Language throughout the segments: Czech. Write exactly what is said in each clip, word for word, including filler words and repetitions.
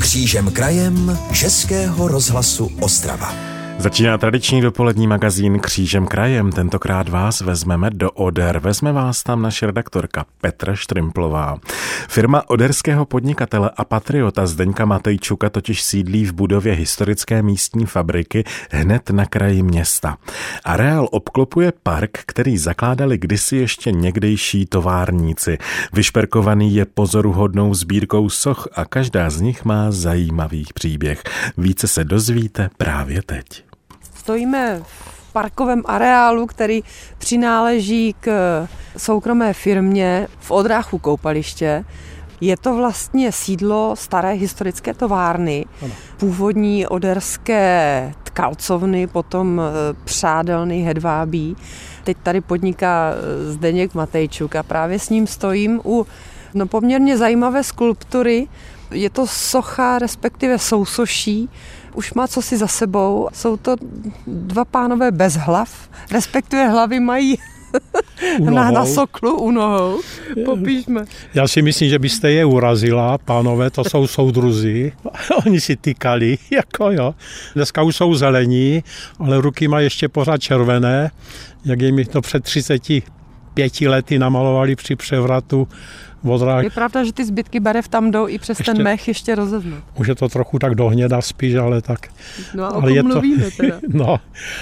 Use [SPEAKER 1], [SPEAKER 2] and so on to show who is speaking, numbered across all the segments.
[SPEAKER 1] Křížem krajem Českého rozhlasu Ostrava.
[SPEAKER 2] Začíná tradiční dopolední magazín Křížem krajem. Tentokrát vás vezmeme do Oder. Vezme vás tam naše redaktorka Petra Štrimplová. Firma oderského podnikatele a patriota Zdeňka Matejčuka totiž sídlí v budově historické místní fabriky hned na kraji města. Areál obklopuje park, který zakládali kdysi ještě někdejší továrníci. Vyšperkovaný je pozoruhodnou sbírkou soch a každá z nich má zajímavý příběh. Více se dozvíte právě teď.
[SPEAKER 3] Stojíme v parkovém areálu, který přináleží k soukromé firmě v Odrách u Koupaliště. Je to vlastně sídlo staré historické továrny, ano. Původní oderské tkalcovny, potom přádelny Hedvábí. Teď tady podniká Zdeněk Matejčuk a právě s ním stojím u no, poměrně zajímavé skulptury. Je to socha, respektive sousoší, už má cosi za sebou. Jsou to dva pánové bez hlav, respektive hlavy mají na, na soklu u nohou. Popíšme.
[SPEAKER 4] Já si myslím, že byste je urazila, pánové, to jsou soudruzi. Oni si tykali, jako jo. Dneska už jsou zelení, ale ruky mají ještě pořád červené, jak jim to před třiceti pěti lety namalovali při převratu. Odrách.
[SPEAKER 3] Je pravda, že ty zbytky barev tam jdou i přes ještě, ten mech ještě rozeznat.
[SPEAKER 4] Už je to trochu tak dohněda spíš, ale tak.
[SPEAKER 3] No a o kom mluvíme teda?
[SPEAKER 4] No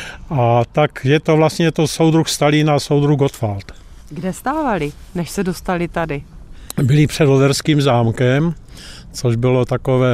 [SPEAKER 4] a tak je to vlastně to soudruh Stalin a soudruh Gottwald.
[SPEAKER 3] Kde stávali, než se dostali tady?
[SPEAKER 4] Byli před Oderským zámkem, což bylo takové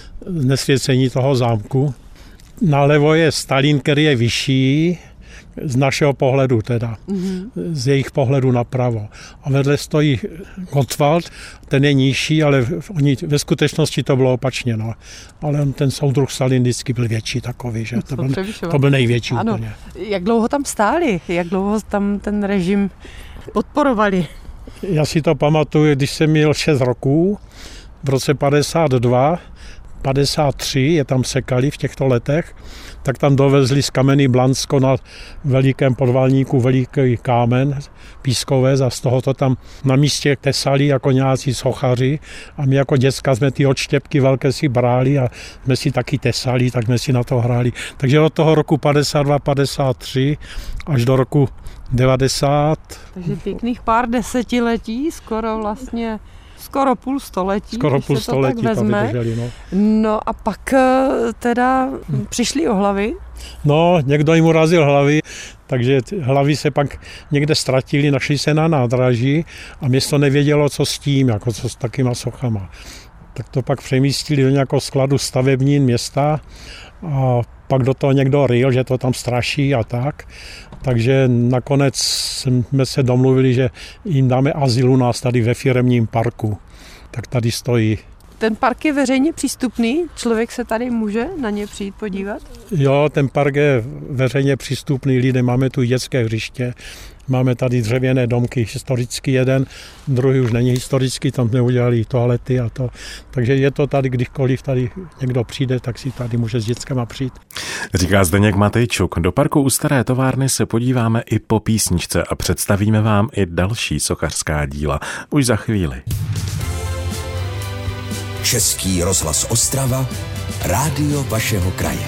[SPEAKER 4] nesvěcení toho zámku. Nalevo je Stalin, který je vyšší, z našeho pohledu teda, mm-hmm. z jejich pohledu napravo. A vedle stojí Gottwald, ten je nižší, ale oni, ve skutečnosti to bylo opačně. No. Ale ten soudruh Stalin vždycky byl větší takový, že to byl, to byl největší
[SPEAKER 3] ano.
[SPEAKER 4] Úplně.
[SPEAKER 3] Jak dlouho tam stáli? Jak dlouho tam ten režim podporovali?
[SPEAKER 4] Já si to pamatuju, když jsem měl šest roků, v roce padesát dva, padesát tři je tam sekali v těchto letech, tak tam dovezli z Kameny Blansko na velikém podvalníku veliký kámen pískové a z toho to tam na místě tesali jako nějací sochaři a my jako děcka jsme ty odštěpky velké si brali a jsme si taky tesali, tak jsme si na to hráli. Takže od toho roku padesát dva padesát tři až do roku devadesát.
[SPEAKER 3] Takže pěkných pár desetiletí, skoro vlastně Skoro půl století,
[SPEAKER 4] Skoro půl století
[SPEAKER 3] to vezme.
[SPEAKER 4] Vydrželi, no.
[SPEAKER 3] No a pak teda přišli o hlavy?
[SPEAKER 4] No, někdo jim urazil hlavy, takže hlavy se pak někde ztratily, našli se na nádraží a město nevědělo, co s tím, jako co s takýma sochama. Tak to pak přemístili do nějakého skladu stavebnin města a pak do toho někdo ryl, že to tam straší a tak. Takže nakonec jsme se domluvili, že jim dáme azyl u nás tady ve firemním parku. Tak tady stojí.
[SPEAKER 3] Ten park je veřejně přístupný? Člověk se tady může na ně přijít podívat?
[SPEAKER 4] Jo, ten park je veřejně přístupný. Lidé, máme tu dětské hřiště, máme tady dřevěné domky, historický jeden, druhý už není historický, tam jsme udělali toalety a to. Takže je to tady, kdykoliv tady někdo přijde, tak si tady může s dětskama přijít.
[SPEAKER 2] Říká Zdeněk Matejčuk. Do parku u Staré továrny se podíváme i po písničce a představíme vám i další sochařská díla. Už za chvíli.
[SPEAKER 1] Český rozhlas Ostrava, rádio vašeho kraje.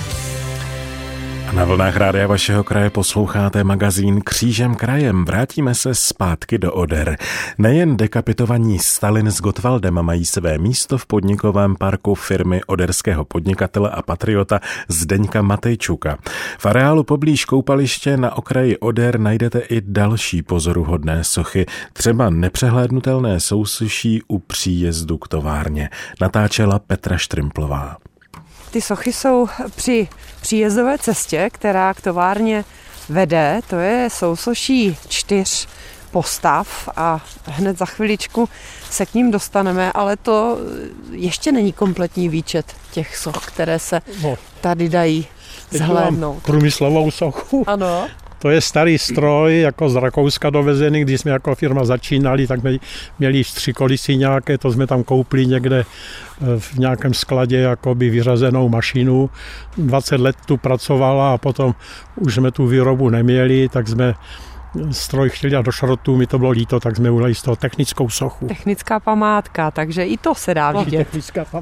[SPEAKER 2] Na vlnách rádia vašeho kraje posloucháte magazín Křížem krajem. Vrátíme se zpátky do Oder. Nejen dekapitovaní Stalin s Gottwaldem mají své místo v podnikovém parku firmy oderského podnikatele a patriota Zdeňka Matejčuka. V areálu poblíž koupaliště na okraji Oder najdete i další pozoruhodné sochy, třeba nepřehlédnutelné sousuší u příjezdu k továrně. Natáčela Petra Štrimplová.
[SPEAKER 3] Ty sochy jsou při příjezdové cestě, která k továrně vede. To je sousoší čtyř postav a hned za chviličku se k ním dostaneme, ale to ještě není kompletní výčet těch soch, které se tady dají zhlédnout.
[SPEAKER 4] Průmyslovou sochu.
[SPEAKER 3] Ano.
[SPEAKER 4] To je starý stroj, jako z Rakouska dovezený, když jsme jako firma začínali, tak jsme měli střikolisy nějaké, to jsme tam koupili někde v nějakém skladě jakoby vyřazenou mašinu. dvacet let tu pracovala a potom už jsme tu výrobu neměli, tak jsme stroj chtěli dát do šrotu, mi to bylo líto, tak jsme udělali z toho technickou sochu.
[SPEAKER 3] Technická památka, takže i to se dá vidět.
[SPEAKER 4] Technická památka.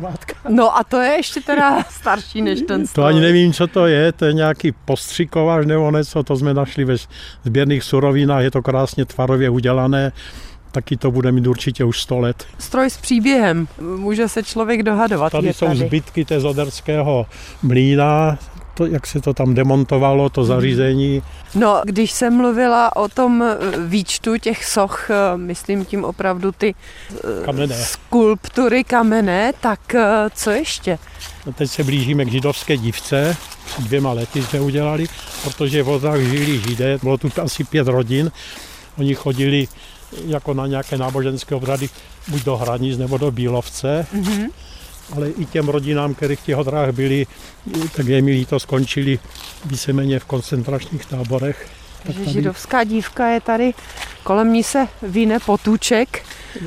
[SPEAKER 3] No a to je ještě teda starší než ten stroj.
[SPEAKER 4] To ani nevím, co to je, to je nějaký postřikovač nebo něco, to jsme našli ve sběrných surovinách, je to krásně tvarově udělané, taky to bude mít určitě už sto let.
[SPEAKER 3] Stroj s příběhem, může se člověk dohadovat.
[SPEAKER 4] Tady jsou tady zbytky té zoderského mlýna, to, jak se to tam demontovalo, to zařízení.
[SPEAKER 3] No, když jsem mluvila o tom výčtu těch soch, myslím tím opravdu ty
[SPEAKER 4] kamenné
[SPEAKER 3] skulptury kamenné, tak co ještě?
[SPEAKER 4] No, teď se blížíme k židovské dívce, dvěma lety jsme udělali, protože v Odrách žili Židé, bylo tu asi pět rodin, oni chodili jako na nějaké náboženské obrady buď do Hranic nebo do Bílovce, mm-hmm. ale i těm rodinám, kterých v těch Odrách byli, tak je milí to skončili víceméně v koncentračních táborech.
[SPEAKER 3] Takže tady židovská dívka je tady, kolem ní se víne potůček,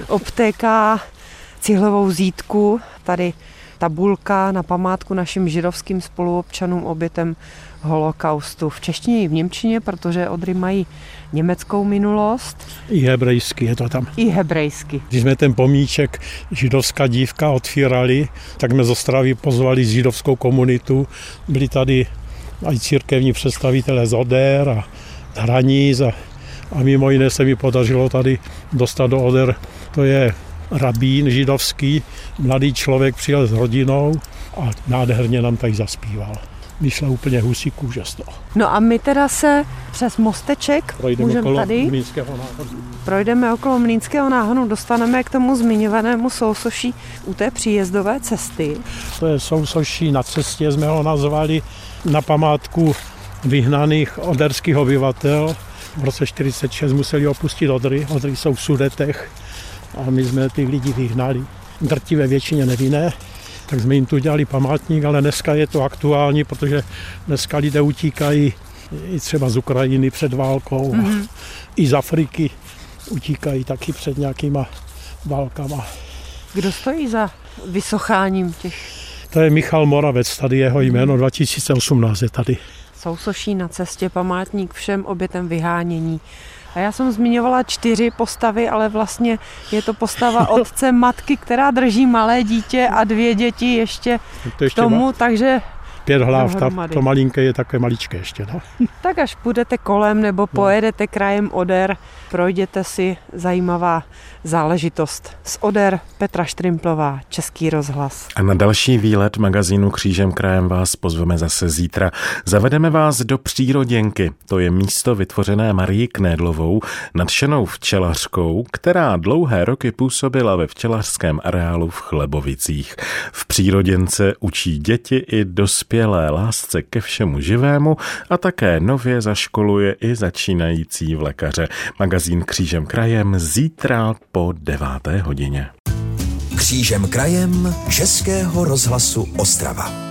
[SPEAKER 3] obtéká cihlovou zítku, tady tabulka na památku našim židovským spoluobčanům obětem holokaustu. V češtině i v němčině, protože Odry mají německou minulost.
[SPEAKER 4] I hebrejsky je to tam.
[SPEAKER 3] I hebrejsky.
[SPEAKER 4] Když jsme ten pomníček židovská dívka otvírali, tak jsme z Ostravy pozvali židovskou komunitu. Byli tady i církevní představitelé z Oder a Hranic a, a mimo jiné se mi podařilo tady dostat do Oder. To je rabín židovský, mladý člověk přijel s rodinou a nádherně nám tady zaspíval. Vyšla úplně husí kůže z toho.
[SPEAKER 3] No a my teda se přes mosteček
[SPEAKER 4] projdeme okolo tady, Mlýnského náhonu.
[SPEAKER 3] Projdeme okolo Mlýnského náhonu, dostaneme k tomu zmiňovanému sousoší u té příjezdové cesty.
[SPEAKER 4] To je sousoší na cestě, jsme ho nazvali, na památku vyhnaných oderských obyvatel. V roce čtyřicet šest museli opustit Odry, Odry jsou v Sudetech a my jsme ty lidi vyhnali. Drtivé většině nevinné. Tak jsme jim tu dělali památník, ale dneska je to aktuální, protože dneska lidé utíkají i třeba z Ukrajiny před válkou, mm-hmm. i z Afriky utíkají taky před nějakýma válkama.
[SPEAKER 3] Kdo stojí za vysocháním těch?
[SPEAKER 4] To je Michal Moravec, tady jeho jméno, dva tisíce osmnáct je tady.
[SPEAKER 3] Sousoší na cestě, památník všem obětem vyhánění. A já jsem zmiňovala čtyři postavy, ale vlastně je to postava otce, matky, která drží malé dítě a dvě děti ještě, to ještě k tomu, má... takže...
[SPEAKER 4] Pět hlav, ta, to malinké je také maličké ještě. No.
[SPEAKER 3] Tak až půjdete kolem nebo pojedete krajem Oder, projděte si, zajímavá záležitost. Z Oder Petra Štrimplová, Český rozhlas.
[SPEAKER 2] A na další výlet magazínu Křížem krajem vás pozveme zase zítra. Zavedeme vás do Příroděnky. To je místo vytvořené Marií Knedlovou, nadšenou včelařkou, která dlouhé roky působila ve včelařském areálu v Chlebovicích. V Příroděnce učí děti i dospělé lásce ke všemu živému a také nově zaškoluje i začínající vlekaře. Magazín Křížem krajem zítra po deváté hodině.
[SPEAKER 1] Křížem krajem Českého rozhlasu Ostrava.